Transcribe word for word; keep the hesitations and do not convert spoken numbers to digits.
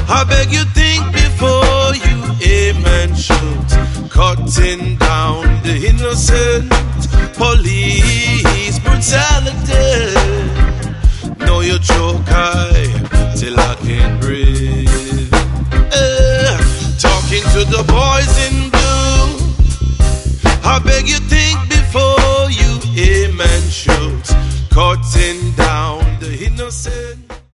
I beg you think before you amen shoot. Cutting down the innocent, police brutality. Know you choke high till I can't breathe. Uh, talking to the boys in blue. I beg you think before you amen shoot. Cutting